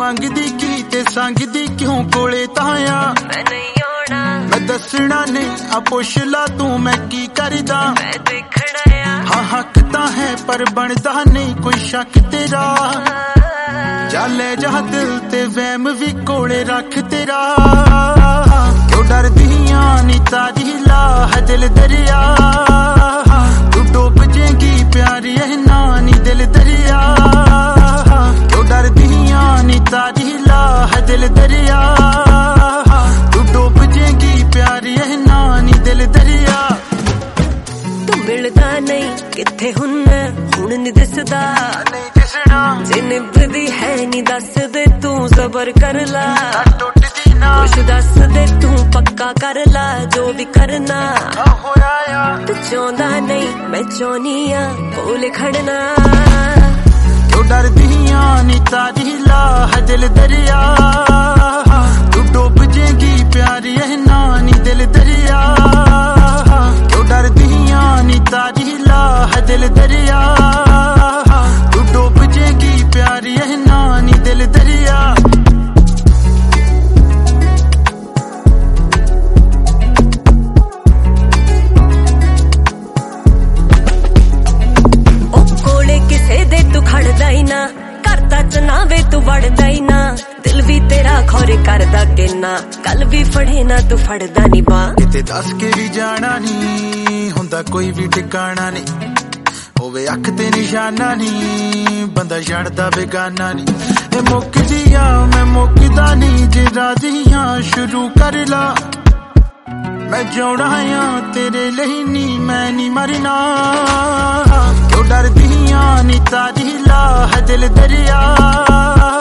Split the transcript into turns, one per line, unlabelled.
मंगदी की ते संगदी क्यों कोले ताया
मैं नहीं आना
मैं दसना नहीं आ पुछ ला तू मैं की करदा
मैं देखना आ
हाँ हक तां है पर बनदा नहीं कोई शक तेरा जाले जा दिल ते वहम भी कोले रख तेरा क्यों डरदियां नी तारी ला है दिल दरिया तू डूब जाएगी प्यारी है नानी दिल दरिया क्यों डरदियां नी तारी ला है दिल दरिया तू डूब जाएगी प्यारी है नानी दिल दरिया
तू मिलदा नहीं किथे हुन्ना हुण नहीं दिसदा
नहीं दिसना
जे निभदी है नी दस दे तू सबर कर ला
टुटदी ना
कुछ दस दे तू पक्का कर ला जो भी करना
होया या
तू चाहंदा नहीं मैं चाहनी आ कोले खड़ना
क्यों डरदियां नी तारी ला है दिल दरिया तू डूब जाएगी प्यारी है नानी दिल दरिया क्यों डरदियां नी तारी ला है दिल दरिया तू डूब जाएगी प्यारी है नानी दिल दरिया
ओ कोले किसे दे तू खड़दा ही ना करता चनावे तू वड़दा ही ना दिल भी तेरा खोरे करदा के ना कल भी फड़े ना तू फड़दा नहीं बा
किते दस के भी जाना नहीं हुंदा कोई भी ठिकाना नहीं होवे अख ते निशाना नहीं बंदा छड़दा बेगाना नहीं ए मुकदिया मैं मुकदा नहीं जे राजियां शुरू कर ला मैं जोड़ा आ तेरे लिए नहीं मैं नहीं मरना क्यों डरदियां नी तारी ला है दिल दरिया